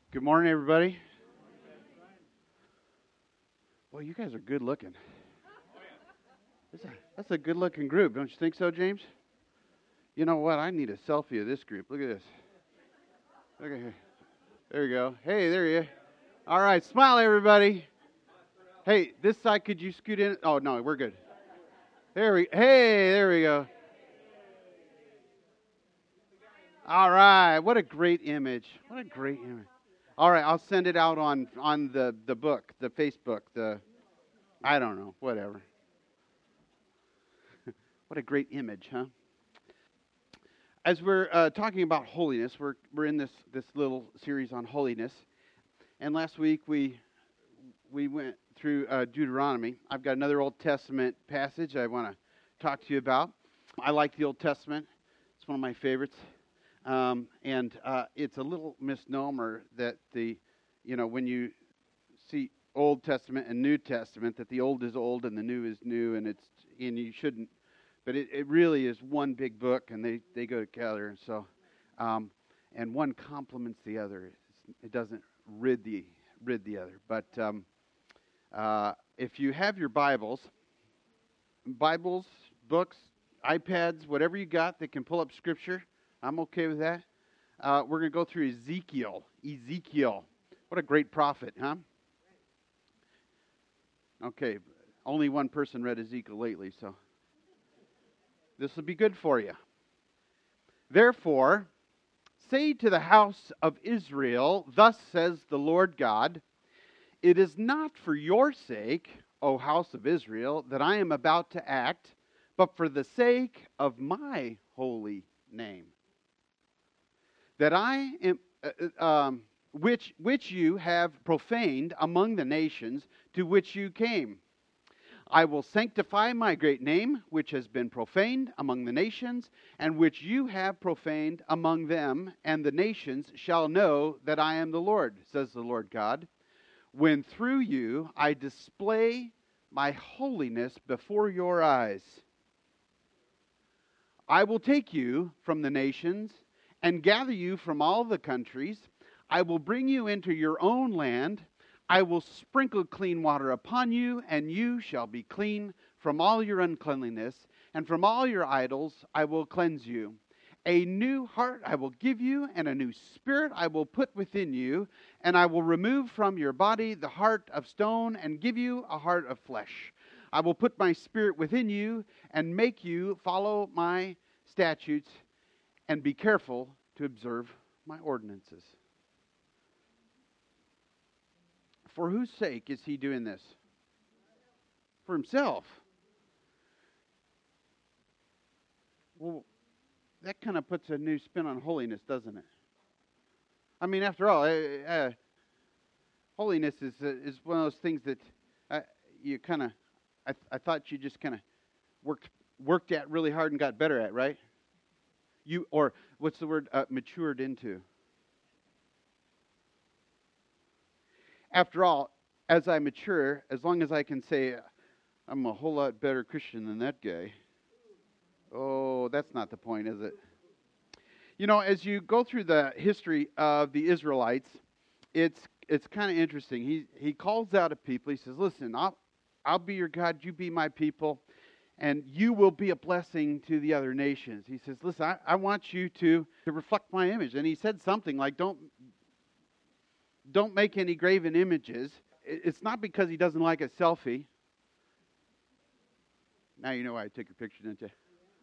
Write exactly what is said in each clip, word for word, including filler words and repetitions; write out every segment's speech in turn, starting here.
Good morning, everybody. Well, you guys are good looking. That's a, that's a good looking group, don't you think so, James? You know what? I need a selfie of this group. Look at this. Look at here. There you go. Hey, there you are. All right, smile, everybody. Hey, this side, could you scoot in? Oh, no, we're good. There we Hey, there we go. All right, what a great image. What a great image. All right, I'll send it out on, on the, the book, the Facebook, the, I don't know, whatever. What a great image, huh? As we're uh, talking about holiness, we're we're in this, this little series on holiness. And last week we we went through uh, Deuteronomy. I've got another Old Testament passage I want to talk to you about. I like the Old Testament. It's one of my favorites. Um, and uh, it's a little misnomer that the, you know, when you see Old Testament and New Testament, that the old is old and the new is new, and it's and you shouldn't. But it, it really is one big book, and they, they go together. And so, um, and one complements the other. It's, it doesn't rid the rid the other. But um, uh, if you have your Bibles, Bibles, books, iPads, whatever you got that can pull up Scripture, I'm okay with that. Uh, we're going to go through Ezekiel. Ezekiel, what a great prophet, huh? Okay, only one person read Ezekiel lately, so. This will be good for you. Therefore, say to the house of Israel, thus says the Lord God, it is not for your sake, O house of Israel, that I am about to act, but for the sake of my holy name, that I am, uh, um, which which you have profaned among the nations to which you came. I will sanctify my great name, which has been profaned among the nations, and which you have profaned among them, and the nations shall know that I am the Lord, says the Lord God, when through you I display my holiness before your eyes. I will take you from the nations and gather you from all the countries. I will bring you into your own land. I will sprinkle clean water upon you, and you shall be clean from all your uncleanliness, and from all your idols I will cleanse you. A new heart I will give you, and a new spirit I will put within you, and I will remove from your body the heart of stone, and give you a heart of flesh. I will put my spirit within you, and make you follow my statutes, and be careful to observe my ordinances. For whose sake is he doing this? For himself. Well, that kind of puts a new spin on holiness, doesn't it? I mean, after all, uh, uh, holiness is uh, is one of those things that uh, you kind of, I, th- I thought you just kind of worked worked at really hard and got better at, right? You or what's the word? Uh, matured into. After all, as I mature, as long as I can say, I'm a whole lot better Christian than that guy. Oh, that's not the point, is it? You know, as you go through the history of the Israelites, it's it's kind of interesting. He he calls out a people. He says, listen, I'll, I'll be your God, you be my people, and you will be a blessing to the other nations. He says, listen, I, I want you to, to reflect my image. And he said something like, don't Don't make any graven images. It's not because he doesn't like a selfie. Now you know why I took your picture, didn't you?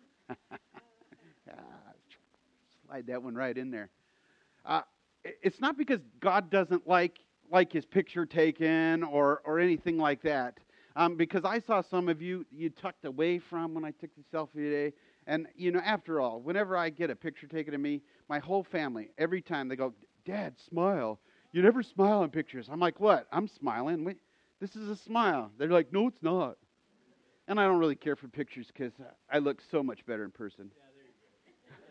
Slide that one right in there. Uh, it's not because God doesn't like like his picture taken or, or anything like that. Um, because I saw some of you, you tucked away from when I took the selfie today. And, you know, after all, whenever I get a picture taken of me, my whole family, every time they go, Dad, smile. You never smile in pictures. I'm like, what? I'm smiling. Wait, this is a smile. They're like, no, it's not. And I don't really care for pictures because I look so much better in person. Yeah, there you go.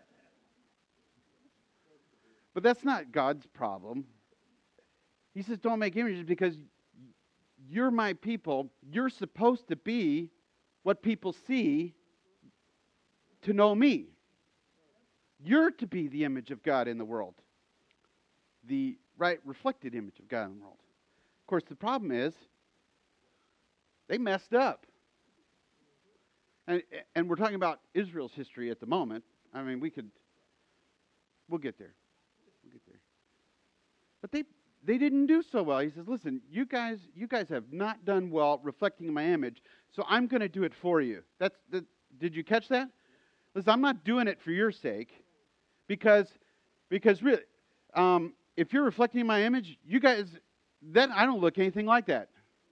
But that's not God's problem. He says, don't make images because you're my people. You're supposed to be what people see to know me. You're to be the image of God in the world. The right, reflected image of God in the world. Of course, the problem is they messed up. And, and we're talking about Israel's history at the moment. I mean, we could, we'll get there. We'll get there. But they they didn't do so well. He says, listen, you guys you guys have not done well reflecting my image, so I'm going to do it for you. That's the, did you catch that? Listen, I'm not doing it for your sake, because because really, um, if you're reflecting my image, you guys, then I don't look anything like that.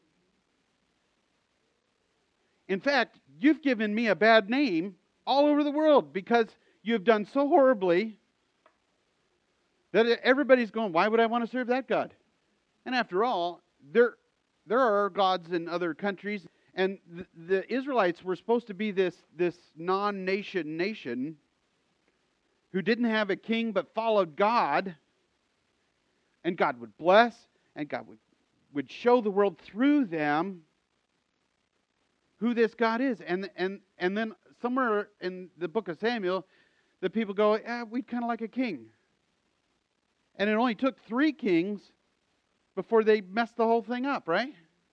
In fact, you've given me a bad name all over the world because you have done so horribly that everybody's going, why would I want to serve that God? And after all, there there are gods in other countries, and the, the Israelites were supposed to be this, this non-nation nation who didn't have a king but followed God, and God would bless, and God would, would show the world through them who this God is. And and and then somewhere in the book of Samuel, the people go, yeah, we'd kind of like a king. And it only took three kings before they messed the whole thing up, right?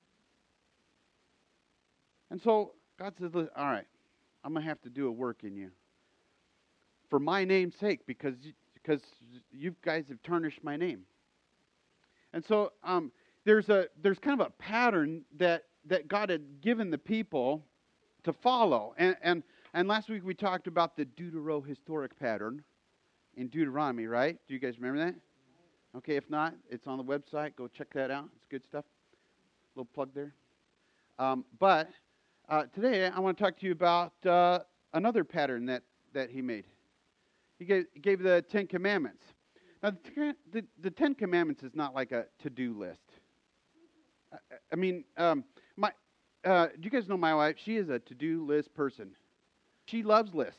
And so God says, all right, I'm going to have to do a work in you for my name's sake, because because you guys have tarnished my name. And so um, there's a there's kind of a pattern that that God had given the people to follow. And, and and last week we talked about the Deutero-historic pattern in Deuteronomy, right? Do you guys remember that? Okay, if not, it's on the website. Go check that out. It's good stuff. Little plug there. Um, but uh, today I want to talk to you about uh, another pattern that, that he made. He gave, gave the Ten Commandments. Now, the, the, the Ten Commandments is not like a to-do list. I, I mean, um, my uh, do you guys know my wife? She is a to-do list person. She loves lists.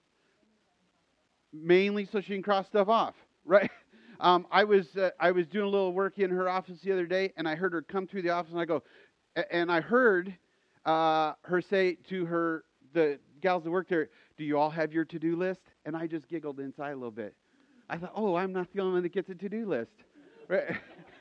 Mainly so she can cross stuff off, right? Um, I was uh, I was doing a little work in her office the other day, and I heard her come through the office, and I go, and I heard uh, her say to her the gals that work there, "Do you all have your to-do list?" And I just giggled inside a little bit. I thought, "Oh, I'm not the only one that gets a to-do list," right?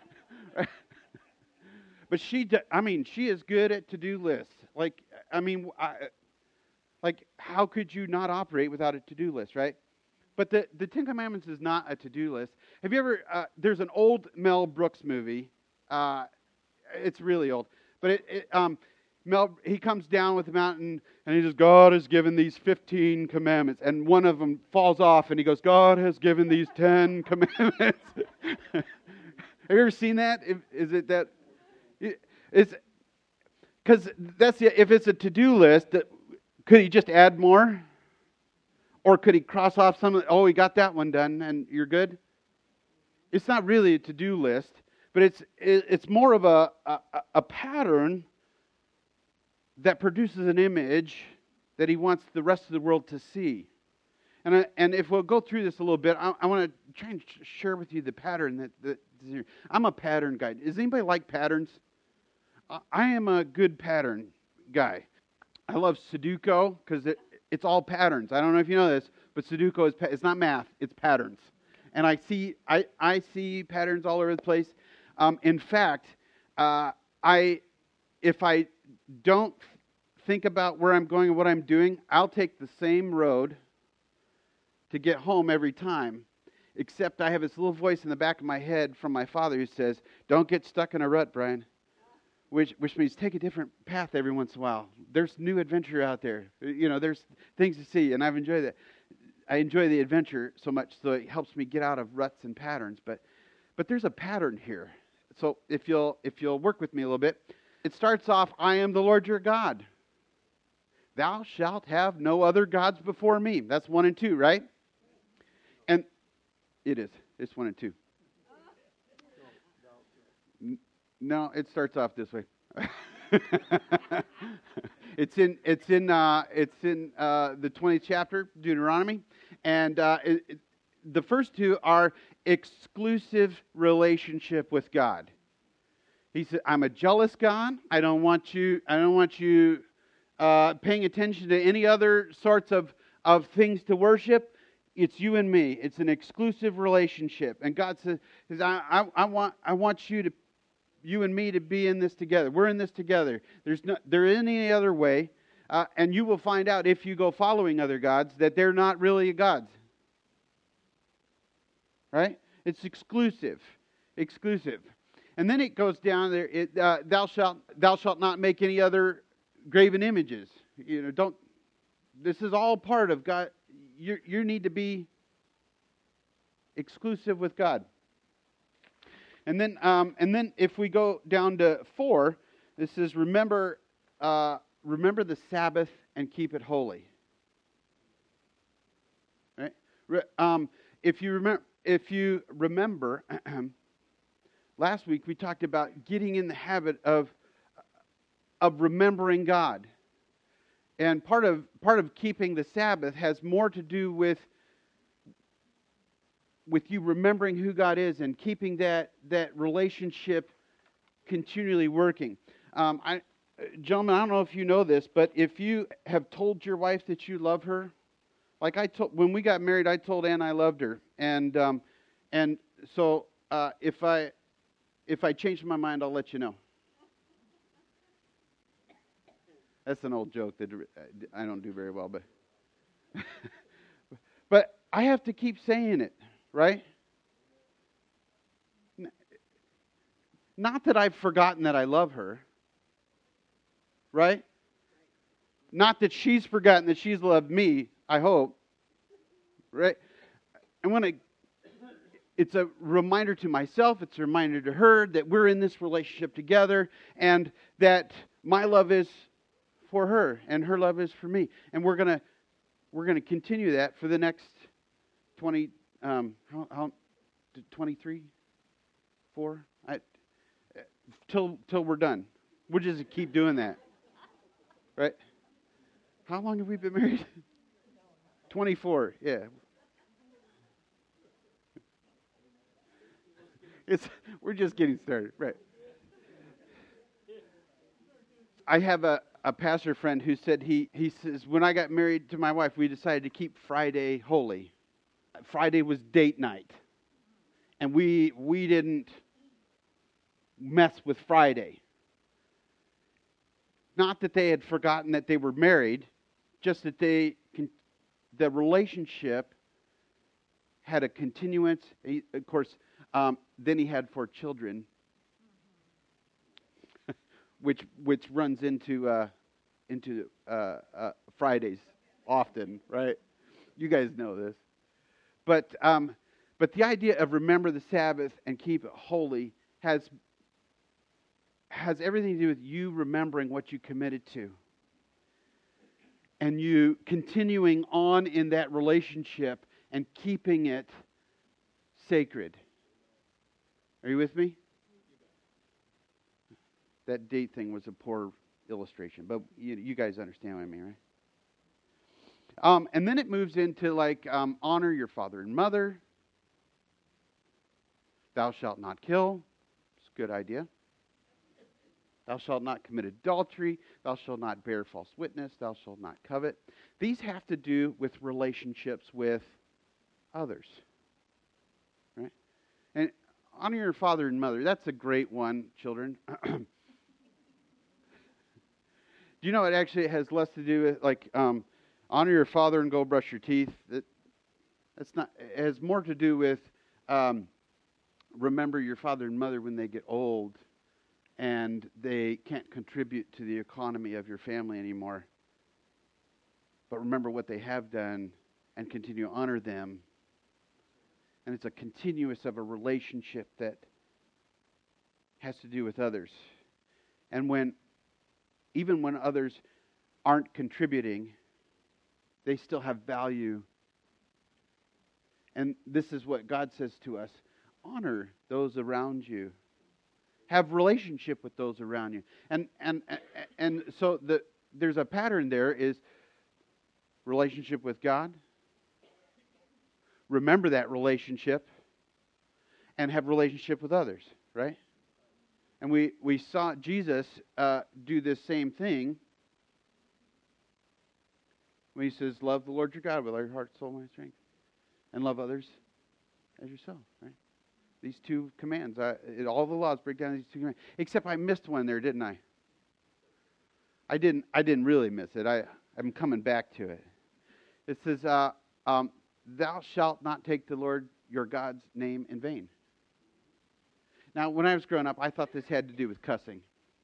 But she, I mean, she is good at to-do lists. Like, I mean, I, like, how could you not operate without a to-do list, right? But the, the Ten Commandments is not a to-do list. Have you ever, uh, there's an old Mel Brooks movie. Uh, it's really old. But it, it, um, Mel, he comes down with the mountain, and he says, God has given these fifteen commandments. And one of them falls off, and he goes, God has given these ten commandments. Have you ever seen that? If, is it that? It's because that's the, if it's a to-do list, could he just add more? Or could he cross off some? Oh, we got that one done, and you're good. It's not really a to-do list, but it's it's more of a a, a pattern that produces an image that he wants the rest of the world to see. And I, and if we'll go through this a little bit, I, I want to try and share with you the pattern that, that I'm a pattern guy. Does anybody like patterns? I am a good pattern guy. I love Sudoku because it, it's all patterns. I don't know if you know this, but Sudoku is it's not math; it's patterns. And I see I, I see patterns all over the place. Um, in fact, uh, I if I don't think about where I'm going and what I'm doing, I'll take the same road to get home every time. Except I have this little voice in the back of my head from my father who says, "Don't get stuck in a rut, Brian." Which which means take a different path every once in a while. There's new adventure out there. You know, there's things to see, and I've enjoyed that. I enjoy the adventure so much, so it helps me get out of ruts and patterns. But but there's a pattern here. So if you'll if you'll work with me a little bit, it starts off, I am the Lord your God. Thou shalt have no other gods before me. That's one and two, right? And it is. It's one and two. No, it starts off this way. it's in it's in uh, it's in uh, the twentieth chapter, Deuteronomy, and uh, it, it, the first two are exclusive relationship with God. He said, "I'm a jealous God. I don't want you. I don't want you uh, paying attention to any other sorts of of things to worship. it's you and me. It's an exclusive relationship. And God says, says I, I, I want I want you to you and me to be in this together. We're in this together. There's no there isn't any other way. Uh, and you will find out if you go following other gods that they're not really gods. Right? It's exclusive. Exclusive. And then it goes down there, it, uh, thou shalt thou shalt not make any other graven images. You know, don't this is all part of God. You you need to be exclusive with God. And then um, and then if we go down to four, this is remember uh, remember the Sabbath and keep it holy. Right? Re, um, if you remember if you remember last week we talked about getting in the habit of of remembering God. And part of part of keeping the Sabbath has more to do with with you remembering who God is and keeping that that relationship continually working. Um, I, gentlemen, I don't know if you know this, but if you have told your wife that you love her, like I told when we got married, I told Ann I loved her, and um, and so uh, if I if I change my mind, I'll let you know. That's an old joke that I don't do very well, but but I have to keep saying it, right? Not that I've forgotten that I love her, right? Not that she's forgotten that she's loved me, I hope, right? I want to, it's a reminder to myself, it's a reminder to her that we're in this relationship together and that my love is for her and her love is for me. And we're going to we're going to continue that for the next twenty um how, how twenty-three four I till till we're done. We'll just keep doing that. Right? How long have we been married? twenty-four. Yeah. It's we're just getting started, right? I have a, a pastor friend who said he he says when I got married to my wife, we decided to keep Friday holy. Friday was date night, and we we didn't mess with Friday. Not that they had forgotten that they were married, just that they the relationship had a continuance. He, of course, um, then he had four children. Which which runs into uh, into uh, uh, Fridays often, right? You guys know this, but um, but the idea of remember the Sabbath and keep it holy has has everything to do with you remembering what you committed to, and you continuing on in that relationship and keeping it sacred. Are you with me? That date thing was a poor illustration, but you, you guys understand what I mean, right? Um, and then it moves into like um, honor your father and mother. Thou shalt not kill. It's a good idea. Thou shalt not commit adultery. Thou shalt not bear false witness. Thou shalt not covet. These have to do with relationships with others, right? And honor your father and mother. That's a great one, children. Do you know it actually has less to do with like um, honor your father and go brush your teeth? That that's not. It has more to do with um, remember your father and mother when they get old and they can't contribute to the economy of your family anymore. But remember what they have done and continue to honor them. And it's a continuous of a relationship that has to do with others. And when even when others aren't contributing, they still have value. And this is what God says to us. Honor those around you. Have relationship with those around you. And and and so the there's a pattern there is relationship with God. Remember that relationship. And have relationship with others, right? And we, we saw Jesus uh, do this same thing when he says, love the Lord your God with all your heart, soul, mind, strength. and love others as yourself, right? These two commands. I, it, all the laws break down these two commands. Except I missed one there, didn't I? I didn't. I didn't really miss it. I, I'm coming back to it. It says, uh, um, "Thou shalt not take the Lord your God's name in vain." Now, when I was growing up, I thought this had to do with cussing.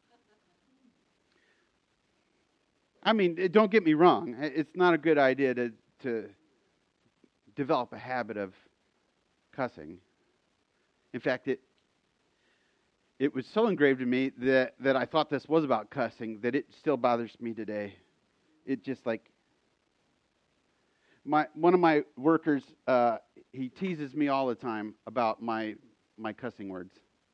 I mean, it, don't get me wrong. It's not a good idea to to develop a habit of cussing. In fact, it it was so engraved in me that, that I thought this was about cussing that it still bothers me today. It just like my one of my workers, uh, he teases me all the time about my my cussing words.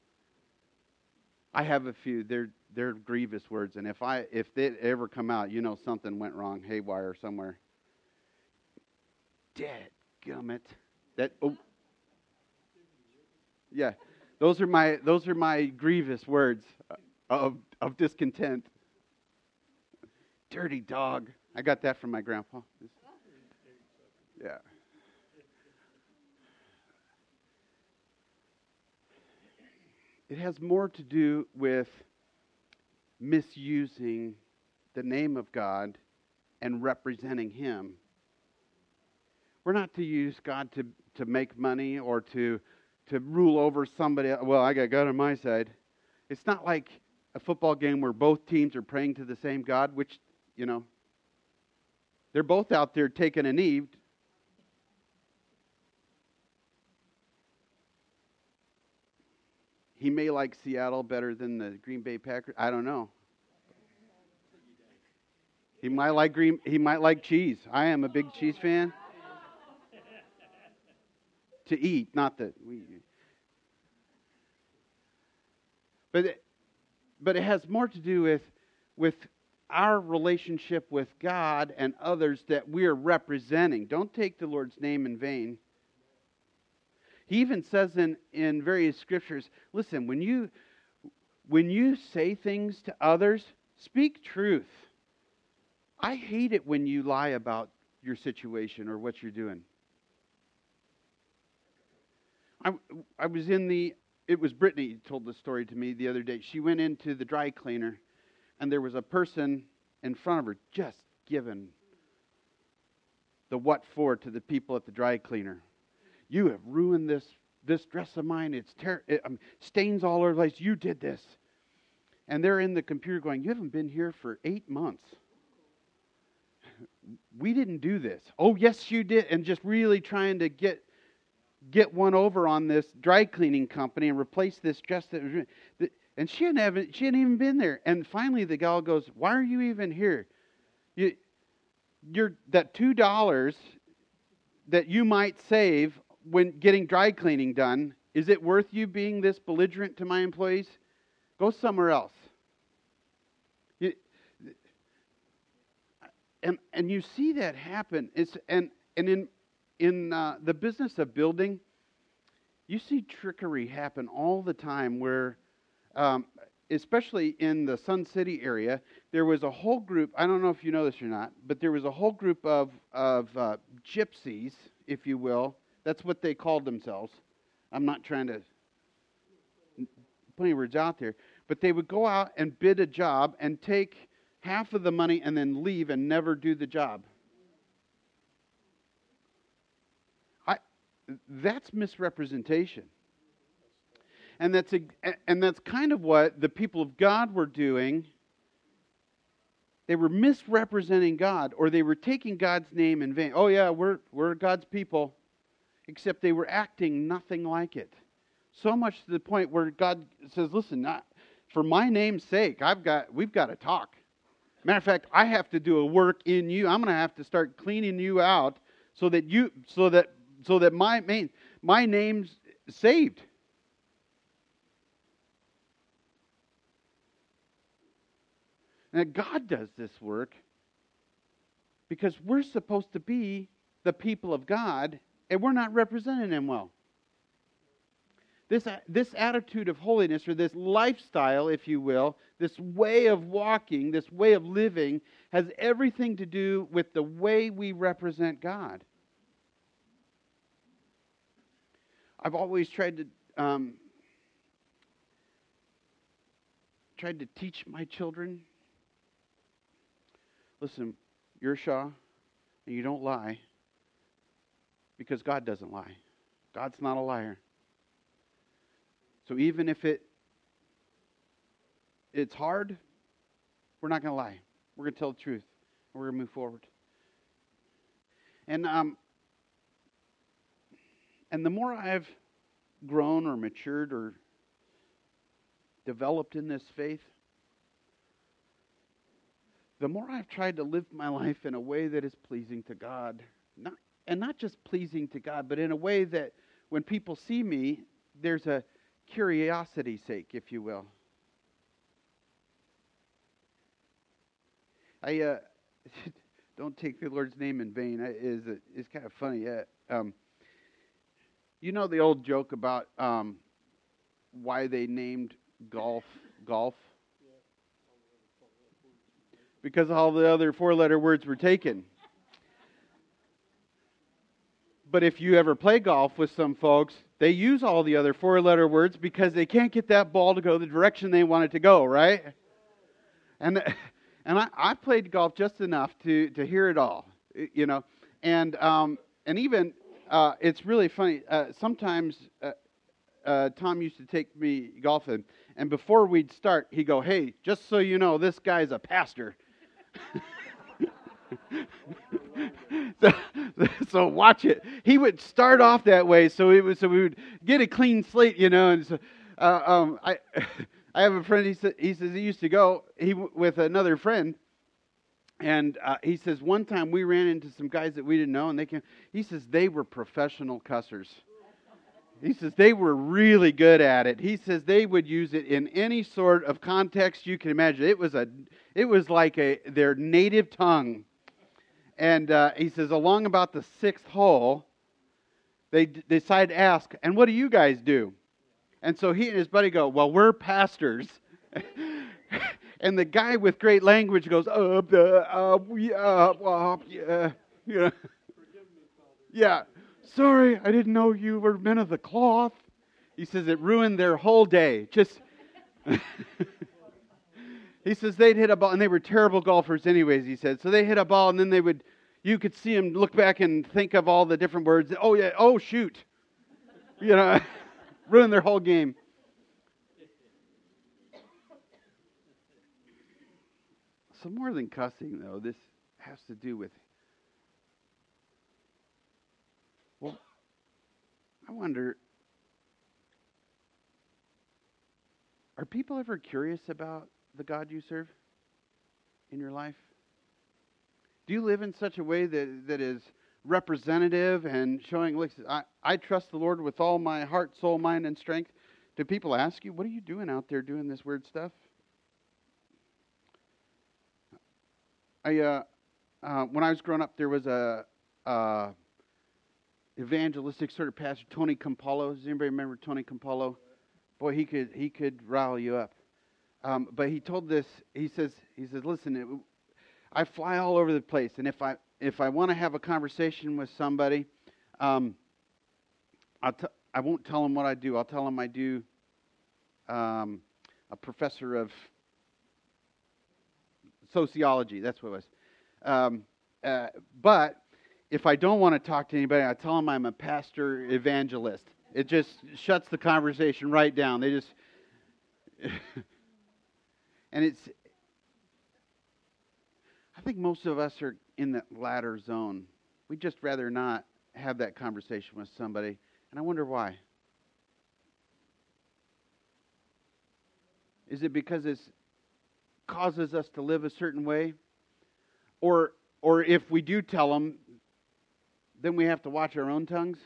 I have a few. They're they're grievous words, and if I if they ever come out, you know something went wrong, haywire somewhere. Dead gummit. That oh yeah, those are my those are my grievous words of of discontent. Dirty dog. I got that from my grandpa. Yeah. It has more to do with misusing the name of God and representing Him. We're not to use God to, to make money or to to rule over somebody. Well, I got God on my side. It's not like a football game where both teams are praying to the same God, which, you know, they're both out there taking a knee. He may like Seattle better than the Green Bay Packers. I don't know. He might like green. He might like cheese. I am a big cheese fan. To eat, not that we. But it, but it has more to do with with our relationship with God and others that we are representing. Don't take the Lord's name in vain. He even says in, in various scriptures, listen, when you when you say things to others, speak truth. I hate it when you lie about your situation or what you're doing. I, I was in the, it was Brittany who told the story to me the other day. She went into the dry cleaner, and there was a person in front of her just giving the what for to the people at the dry cleaner. You have ruined this this dress of mine. It's ter- it, um, stains all over the place. You did this. And they're in the computer going, you haven't been here for eight months. We didn't do this. Oh, yes, you did. And just really trying to get get one over on this dry cleaning company and replace this dress that was. And she hadn't even, she hadn't even been there. And finally the gal goes, why are you even here? You, you're that two dollars that you might save when getting dry cleaning done, is it worth you being this belligerent to my employees? Go somewhere else. You, and and you see that happen. It's and and in in uh, the business of building, you see trickery happen all the time. Where, um, especially in the Sun City area, there was a whole group. I don't know if you know this or not, but there was a whole group of of uh, gypsies, if you will. That's what they called themselves. I'm not trying to put any words out there. But they would go out and bid a job and take half of the money and then leave and never do the job. I, that's misrepresentation. And that's a, and that's kind of what the people of God were doing. They were misrepresenting God, or they were taking God's name in vain. Oh yeah, we're we're God's people. Except they were acting nothing like it. So much to the point where God says, listen, not, for my name's sake, I've got we've got to talk. Matter of fact, I have to do a work in you. I'm going to have to start cleaning you out so that you so that so that my main my name's saved. And God does this work because we're supposed to be the people of God, and we're not representing Him well. This, this attitude of holiness, or this lifestyle, if you will, this way of walking, this way of living, has everything to do with the way we represent God. I've always tried to um, tried to teach my children. Listen, you're Shaw, and you don't lie, because God doesn't lie. God's not a liar. So even if it it's hard, we're not going to lie. We're going to tell the truth. And we're going to move forward. And um, and the more I've grown or matured or developed in this faith, the more I've tried to live my life in a way that is pleasing to God. Not, and not just pleasing to God, but in a way that when people see me, there's a curiosity's sake, if you will. I uh, don't take the Lord's name in vain. It is it's kind of funny. Uh, um, you know the old joke about um, why they named golf golf? Because all the other four-letter words were taken. But if you ever play golf with some folks, they use all the other four-letter words because they can't get that ball to go the direction they want it to go, right? And and I, I played golf just enough to, to hear it all, you know. And um, and even uh, it's really funny. Uh, sometimes uh, uh, Tom used to take me golfing, and before we'd start, he'd go, "Hey, just so you know, this guy's a pastor." so, so watch it. He would start off that way, so it was so we would get a clean slate, you know. And so, uh, um, I, I have a friend. He said he says he used to go he with another friend, and uh, he says one time we ran into some guys that we didn't know, and they came. He says they were professional cussers. He says they were really good at it. He says they would use it in any sort of context you can imagine. It was a, it was like a their native tongue. And uh, he says along about the sixth hole, they d- decide to ask, "And what do you guys do?" And so he and his buddy go, "Well, we're pastors." And the guy with great language goes, "Uh, uh, we, uh, uh, yeah, yeah, yeah." "Sorry, I didn't know you were men of the cloth." He says it ruined their whole day. Just, he says they'd hit a ball, and they were terrible golfers anyways, he said. So they hit a ball, and then they would, you could see them look back and think of all the different words. Oh, yeah, oh, shoot. You know, ruined their whole game. So more than cussing, though, this has to do with, well, I wonder, are people ever curious about the God you serve in your life? Do you live in such a way that, that is representative and showing, look, I, I trust the Lord with all my heart, soul, mind, and strength? Do people ask you, what are you doing out there doing this weird stuff? I, uh, uh, when I was growing up, there was a uh, evangelistic sort of pastor, Tony Campolo. Does anybody remember Tony Campolo? Boy, he could he could rile you up. Um, but he told this. He says he says, "Listen, it, I fly all over the place, and if I if I want to have a conversation with somebody, um, I'll t- I won't tell them what I do. I'll tell them I do um, a professor of sociology." That's what it was. Um, uh, but if I don't want to talk to anybody, I tell them I'm a pastor evangelist. It just shuts the conversation right down. They just, and it's, I think most of us are in that latter zone. We'd just rather not have that conversation with somebody, and I wonder why. Is it because it causes us to live a certain way? Or, or if we do tell them, then we have to watch our own tongues?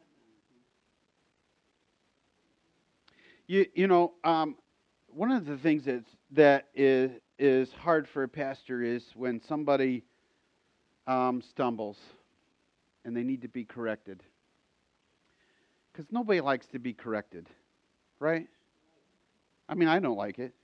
You, you know, um, one of the things that's, that is is hard for a pastor is when somebody um, stumbles and they need to be corrected. Because nobody likes to be corrected, right? I mean, I don't like it.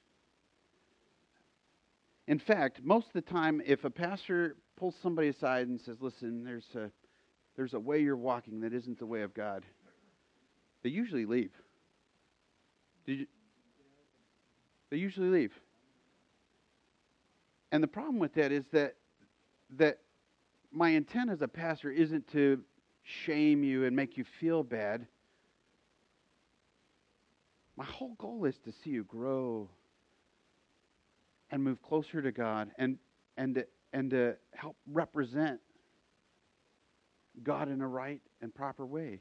In fact, most of the time, if a pastor pulls somebody aside and says, "Listen, there's a there's a way you're walking that isn't the way of God," They usually leave. Did you? They usually leave. And the problem with that is that that my intent as a pastor isn't to shame you and make you feel bad. My whole goal is to see you grow and move closer to God and and to, and to help represent God in a right and proper way.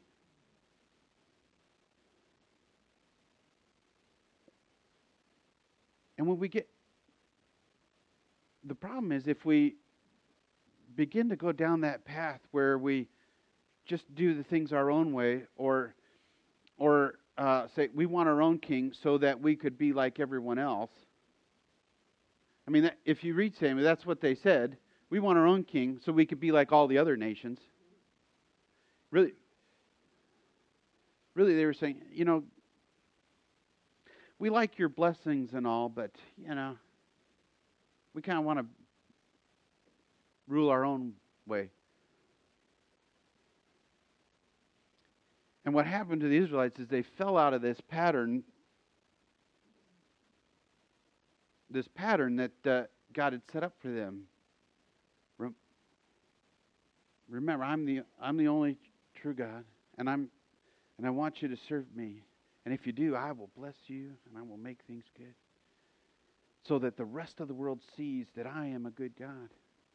And when we get, the problem is if we begin to go down that path where we just do the things our own way, or or uh, say we want our own king so that we could be like everyone else. I mean, that, if you read Samuel, that's what they said. We want our own king so we could be like all the other nations. Really, really, they were saying, you know, we like your blessings and all, but, you know, we kind of want to rule our own way. And what happened to the Israelites is they fell out of this pattern, this pattern that uh, God had set up for them. Remember, I'm the I'm the only true God, and I'm and I want you to serve me. And if you do, I will bless you, and I will make things good, so that the rest of the world sees that I am a good God.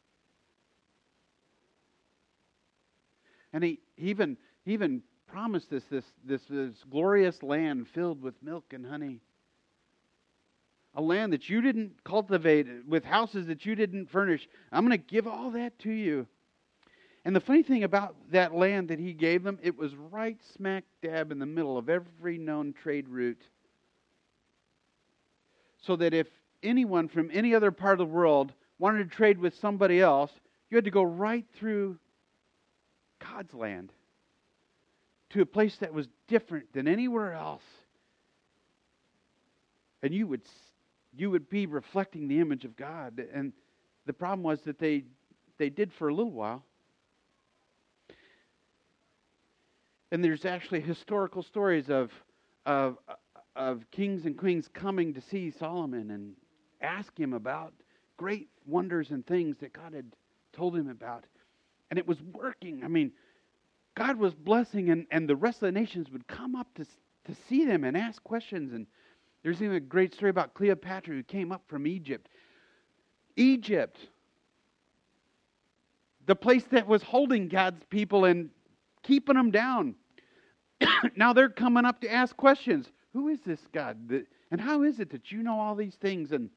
And he, he even he even promised us this, this this glorious land filled with milk and honey. A land that you didn't cultivate, with houses that you didn't furnish. I'm going to give all that to you. And the funny thing about that land that he gave them, it was right smack dab in the middle of every known trade route. So that if anyone from any other part of the world wanted to trade with somebody else, you had to go right through God's land to a place that was different than anywhere else. And you would you would be reflecting the image of God. And the problem was that they they did for a little while. And there's actually historical stories of, of, of kings and queens coming to see Solomon and ask him about great wonders and things that God had told him about. And it was working. I mean, God was blessing, and, and the rest of the nations would come up to, to see them and ask questions. And there's even a great story about Cleopatra who came up from Egypt. Egypt, the place that was holding God's people and keeping them down. Now they're coming up to ask questions. Who is this God? That, and how is it that you know all these things? And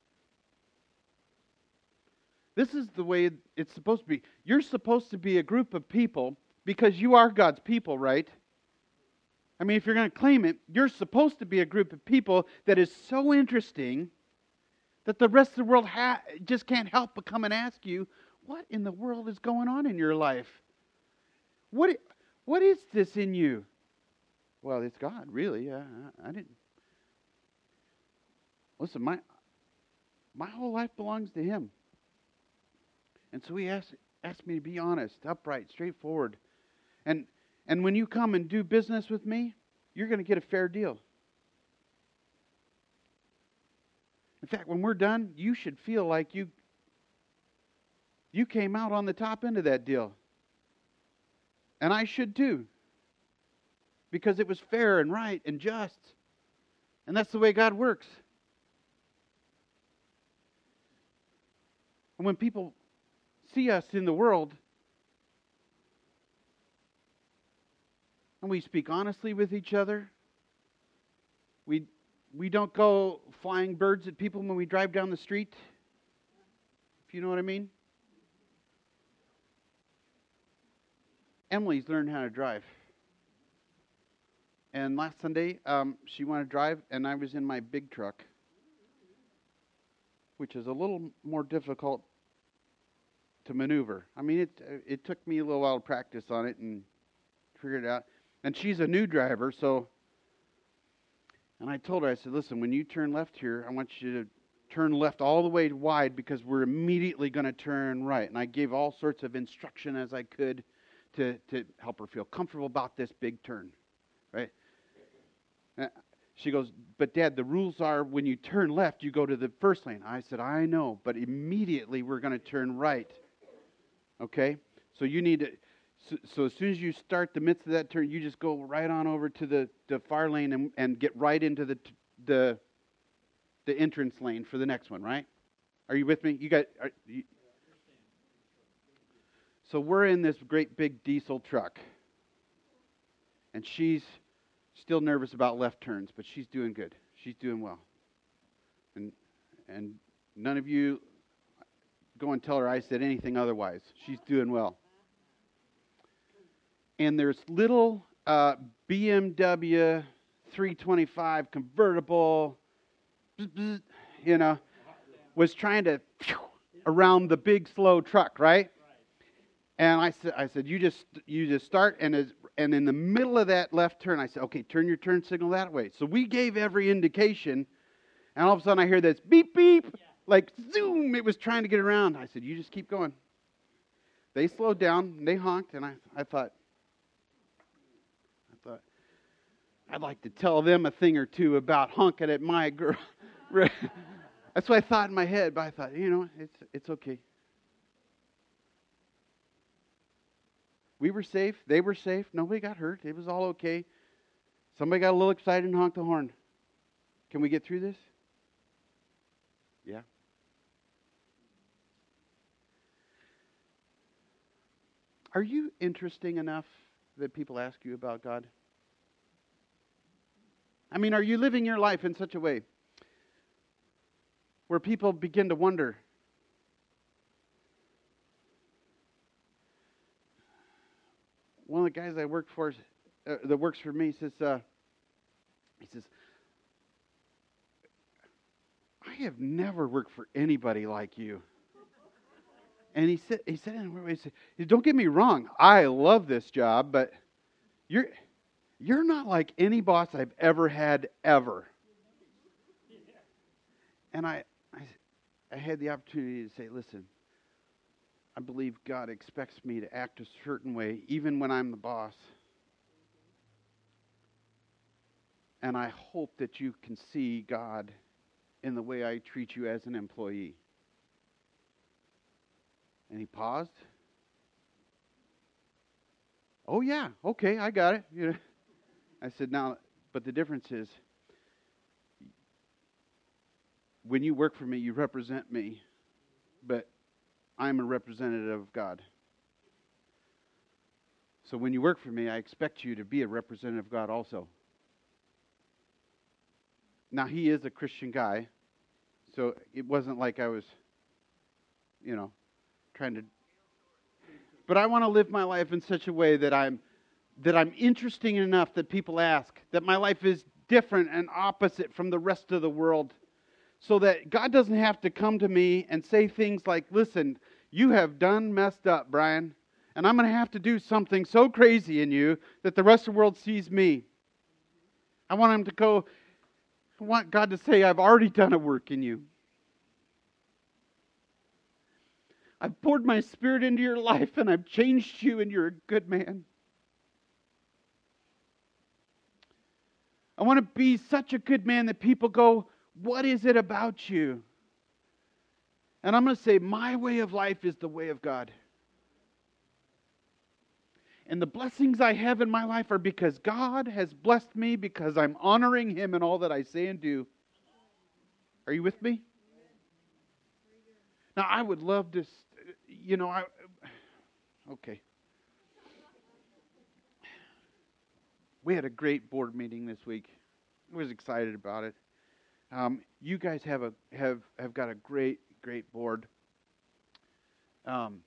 this is the way it's supposed to be. You're supposed to be a group of people because you are God's people, right? I mean, if you're going to claim it, you're supposed to be a group of people that is so interesting that the rest of the world ha- just can't help but come and ask you, what in the world is going on in your life? What, what is this in you? Well, it's God, really. I, I didn't. Listen, my my whole life belongs to Him. And so He asked, asked me to be honest, upright, straightforward. And and when you come and do business with me, you're going to get a fair deal. In fact, when we're done, you should feel like you you came out on the top end of that deal. And I should too. Because it was fair and right and just. And that's the way God works. And when people see us in the world, and we speak honestly with each other, we we don't go flying birds at people when we drive down the street, if you know what I mean. Emily's learned how to drive. And last Sunday, um, she wanted to drive, and I was in my big truck, which is a little more difficult to maneuver. I mean, it it took me a little while to practice on it and figure it out. And she's a new driver, so, and I told her, I said, listen, when you turn left here, I want you to turn left all the way wide because we're immediately going to turn right. And I gave all sorts of instruction as I could to, to help her feel comfortable about this big turn, right? Uh, She goes, but Dad, the rules are when you turn left, you go to the first lane. I said, I know, but immediately we're going to turn right. Okay? So you need to, so, so as soon as you start the midst of that turn, you just go right on over to the, the far lane and, and get right into the, the the entrance lane for the next one, right? Are you with me? You got. Are, you, so we're in this great big diesel truck, and she's still nervous about left turns, but she's doing good. She's doing well. And and none of you go and tell her I said anything otherwise. She's doing well. And there's little uh, B M W three twenty-five convertible, you know, was trying to phew, around the big slow truck, right? And I said, I said, you just you just start, and as and in the middle of that left turn, I said, okay, turn your turn signal that way. So we gave every indication, and all of a sudden I hear this beep beep, like zoom. It was trying to get around. I said, you just keep going. They slowed down, and they honked, and I I thought, I thought, I'd like to tell them a thing or two about honking at my girl. That's what I thought in my head, but I thought, you know, it's it's okay. We were safe. They were safe. Nobody got hurt. It was all okay. Somebody got a little excited and honked the horn. Can we get through this? Yeah. Are you interesting enough that people ask you about God? I mean, are you living your life in such a way where people begin to wonder, one of the guys I work for, uh, that works for me, says, uh, he says, I have never worked for anybody like you. And he said, he said, he said, don't get me wrong, I love this job, but you're you're not like any boss I've ever had ever. And I, I, I had the opportunity to say, listen, I believe God expects me to act a certain way, even when I'm the boss. And I hope that you can see God in the way I treat you as an employee. And he paused. Oh yeah, okay, I got it. You know, I said, now, but the difference is, when you work for me, you represent me, but I'm a representative of God. So when you work for me, I expect you to be a representative of God also. Now, he is a Christian guy, so it wasn't like I was, you know, trying to. But I want to live my life in such a way that I'm that I'm interesting enough that people ask, that my life is different and opposite from the rest of the world, so that God doesn't have to come to me and say things like, listen, you have done messed up, Brian, and I'm going to have to do something so crazy in you that the rest of the world sees me. I want him to go, I want God to say, I've already done a work in you. I've poured my Spirit into your life, and I've changed you, and you're a good man. I want to be such a good man that people go, what is it about you? And I'm going to say, my way of life is the way of God. And the blessings I have in my life are because God has blessed me, because I'm honoring Him in all that I say and do. Are you with me? Now, I would love to, you know, I, okay. We had a great board meeting this week. I was excited about it. Um, you guys have a have have got a great great board. Um,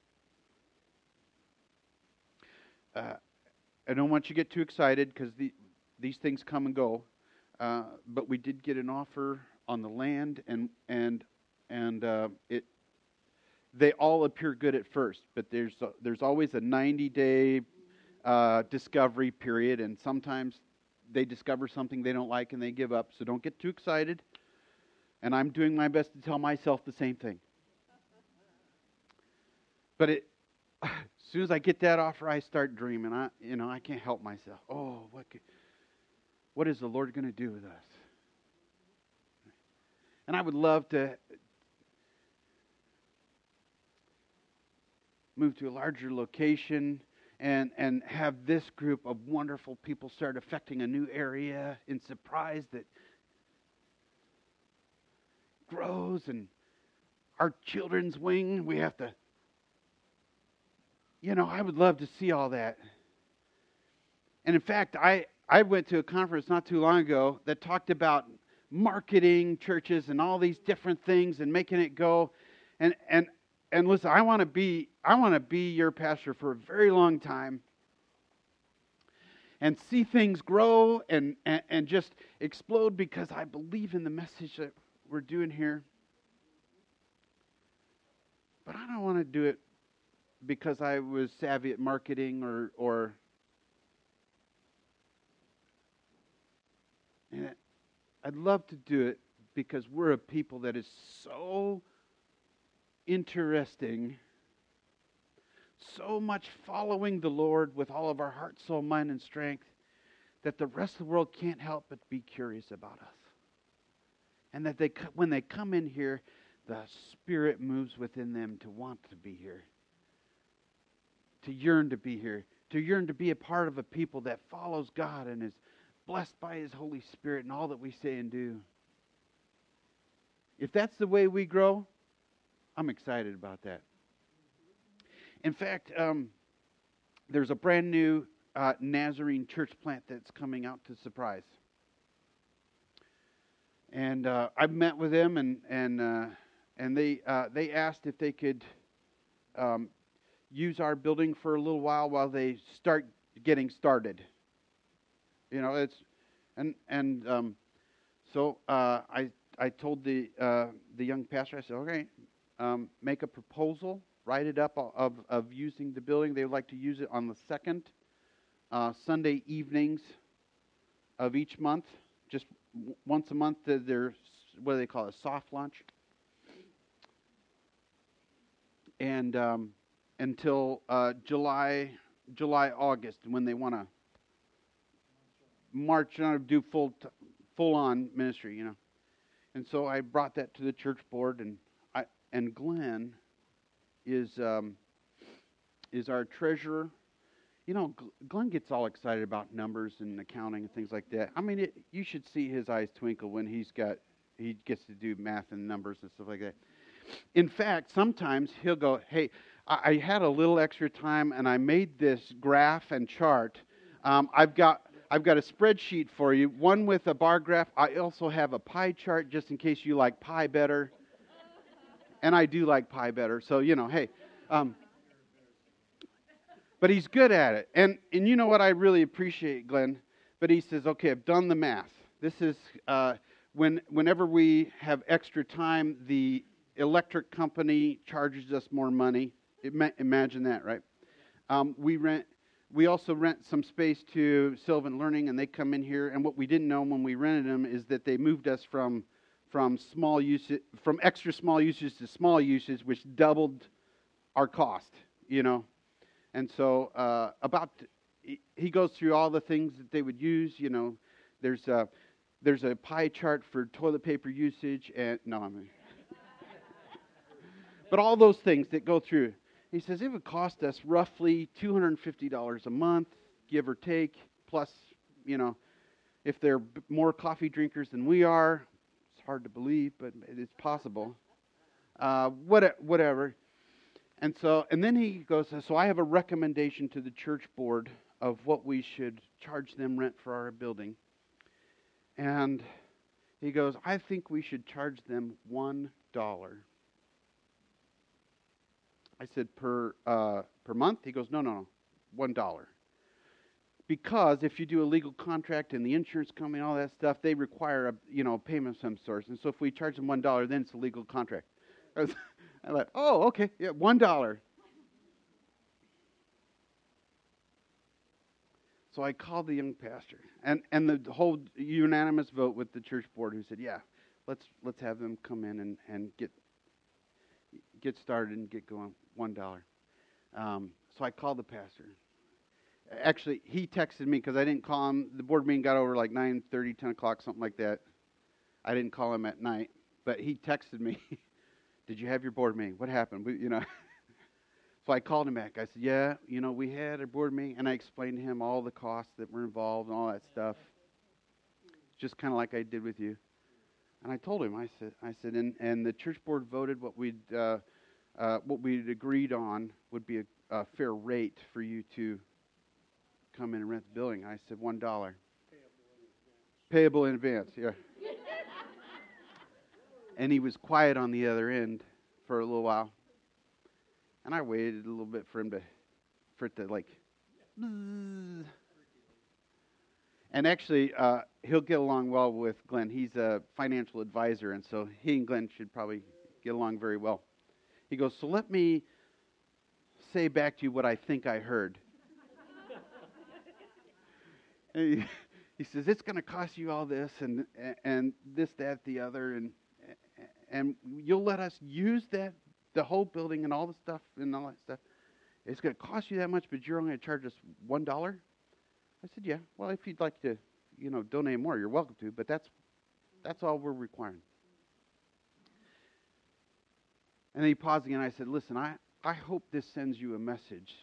uh, I don't want you to get too excited because the, these things come and go. Uh, but we did get an offer on the land, and and and uh, it. They all appear good at first, but there's a, there's always a ninety day uh, discovery period, and sometimes they discover something they don't like and they give up. So don't get too excited. And I'm doing my best to tell myself the same thing. But it, as soon as I get that offer, I start dreaming. I, you know, I can't help myself. Oh, what could, what is the Lord going to do with us? And I would love to move to a larger location and, and have this group of wonderful people start affecting a new area in Surprise that grows, and our children's wing, we have to, you know, I would love to see all that. And in fact, I, I went to a conference not too long ago that talked about marketing churches and all these different things and making it go. And and and listen, I want to be I want to be your pastor for a very long time and see things grow and, and, and just explode, because I believe in the message that we're doing here. But I don't want to do it because I was savvy at marketing or or and I'd love to do it because we're a people that is so interesting, so much following the Lord with all of our heart, soul, mind, and strength, that the rest of the world can't help but be curious about us. And that they, when they come in here, the Spirit moves within them to want to be here, to yearn to be here, to yearn to be a part of a people that follows God and is blessed by His Holy Spirit and all that we say and do. If that's the way we grow, I'm excited about that. In fact, um, there's a brand new uh, Nazarene church plant that's coming out to Surprise. And uh, I've met with them, and and uh, and they uh, they asked if they could um, use our building for a little while while they start getting started. You know, it's and and um, so uh, I I told the uh, the young pastor, I said, okay, um, make a proposal, write it up of of using the building. They would like to use it on the second uh, Sunday evenings of each month, just w- once a month. There's what do they call it, a soft lunch, and um, until uh, July July August, when they want to march on, do full t- full on ministry, you know. And so I brought that to the church board, and I and Glenn is um, is our treasurer. You know, Glenn gets all excited about numbers and accounting and things like that. I mean, it, you should see his eyes twinkle when he's got he gets to do math and numbers and stuff like that. In fact, sometimes he'll go, "Hey, I, I had a little extra time, and I made this graph and chart. Um, I've got." I've got a spreadsheet for you, one with a bar graph. I also have a pie chart just in case you like pie better. And I do like pie better, so, you know, hey. Um, but he's good at it. And and you know what I really appreciate, Glenn? But he says, okay, I've done the math. This is, uh, when whenever we have extra time, the electric company charges us more money. Imagine that, right? Um, we rent... We also rent some space to Sylvan Learning, and they come in here. And what we didn't know when we rented them is that they moved us from from small usage, from extra small usage to small usage, which doubled our cost. You know, and so uh, about he goes through all the things that they would use. You know, there's a there's a pie chart for toilet paper usage, and no, I mean, but all those things that go through. He says it would cost us roughly two hundred fifty dollars a month, give or take, plus, you know, if they're more coffee drinkers than we are, it's hard to believe, but it's possible. Uh, what, whatever. And so, and then he goes, so I have a recommendation to the church board of what we should charge them rent for our building. And he goes, I think we should charge them one dollar. I said, per uh, per month? He goes, no, no, no, one dollar. Because if you do a legal contract and the insurance company and all that stuff, they require a you know payment of some sort. And so if we charge them one dollar, then it's a legal contract. I, was, I thought, oh, okay, yeah, one dollar. So I called the young pastor, and, and the whole unanimous vote with the church board, who said, yeah, let's let's have them come in and, and get get started and get going. One dollar. Um, so I called the pastor. actually, he texted me because I didn't call him. The board meeting got over like nine thirty, ten o'clock, something like that. I didn't call him at night, but he texted me, did you have your board meeting? What happened? We, you know. So I called him back. I said, yeah, you know, we had a board meeting, and I explained to him all the costs that were involved and all that stuff, just kind of like I did with you. And I told him, I said, I said, and, and the church board voted what we'd uh, uh, what we'd agreed on would be a, a fair rate for you to come in and rent the building. I said, one dollar. Payable in advance, yeah. And he was quiet on the other end for a little while. And I waited a little bit for him to, for it to like, bzzz. And actually, uh, he'll get along well with Glenn. He's a financial advisor, and so he and Glenn should probably get along very well. He goes, so let me say back to you what I think I heard. And he, he says, it's going to cost you all this and and this, that, the other, and and you'll let us use that, the whole building and all the stuff and all that stuff. It's going to cost you that much, but you're only going to charge us one dollar? I said, yeah. Well, if you'd like to, you know, donate more, you're welcome to, but that's that's all we're requiring. And then he paused again. I said, listen, I, I hope this sends you a message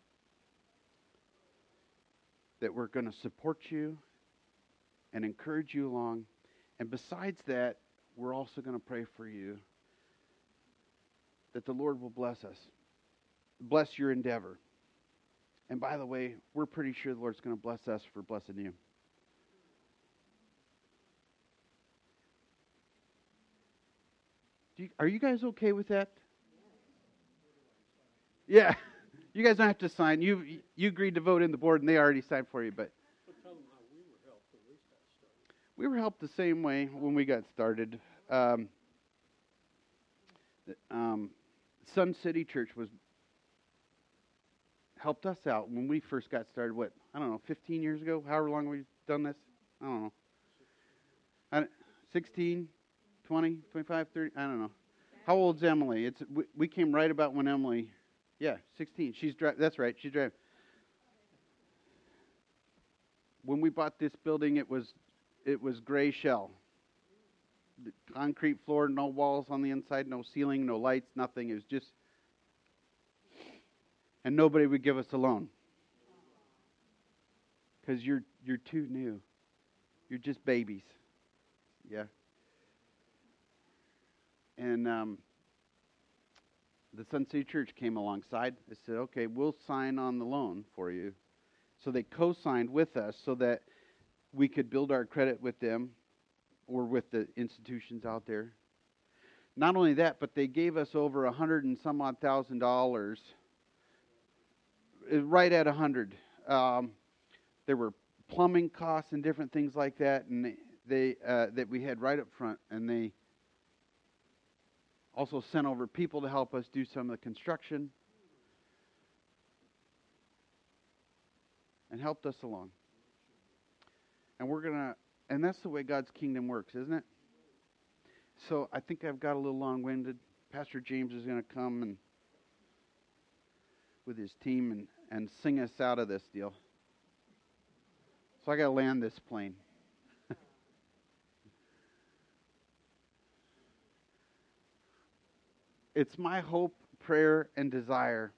that we're going to support you and encourage you along. And besides that, we're also going to pray for you that the Lord will bless us, bless your endeavor. And by the way, we're pretty sure the Lord's going to bless us for blessing you. Do you, are you guys okay with that? Yeah. You guys don't have to sign. You you agreed to vote in the board, and they already signed for you. But tell them how we were helped when we got started. We were helped the same way when we got started. Um, um, Sun City Church was helped us out when we first got started. What, I don't know, fifteen years ago? However long we've done this? I don't know. I, sixteen, twenty, twenty-five, thirty? I don't know. How old's Emily? It's we, we came right about when Emily. Yeah, sixteen. She's dri- That's right. She's driving. When we bought this building, it was it was gray shell. The concrete floor, no walls on the inside, no ceiling, no lights, nothing. It was just, and nobody would give us a loan because you're you're too new. You're just babies. Yeah. And um, the Sun City Church came alongside. They said, okay, we'll sign on the loan for you. So they co-signed with us so that we could build our credit with them or with the institutions out there. Not only that, but they gave us over a hundred and some odd thousand dollars, right at a hundred. Um, there were plumbing costs and different things like that, and they, they uh, that we had right up front, and they also sent over people to help us do some of the construction and helped us along. And we're going to, and that's the way God's kingdom works, isn't it? So I think I've got a little long-winded. Pastor James is going to come and with his team and, and sing us out of this deal. So I got to land this plane. It's my hope, prayer, and desire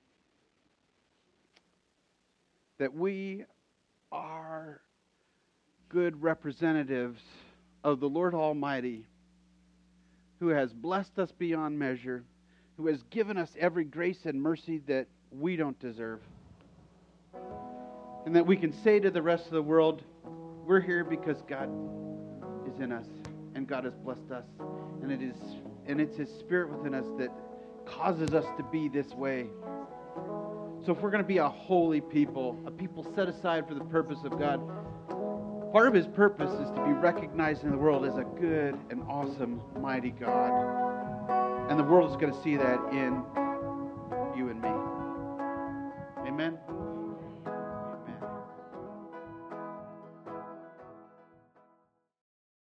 that we are good representatives of the Lord Almighty, who has blessed us beyond measure, who has given us every grace and mercy that we don't deserve. And that we can say to the rest of the world, we're here because God is in us and God has blessed us. And it is and it's His Spirit within us that causes us to be this way. So if we're going to be a holy people, a people set aside for the purpose of God, part of His purpose is to be recognized in the world as a good and awesome, mighty God. And the world is going to see that in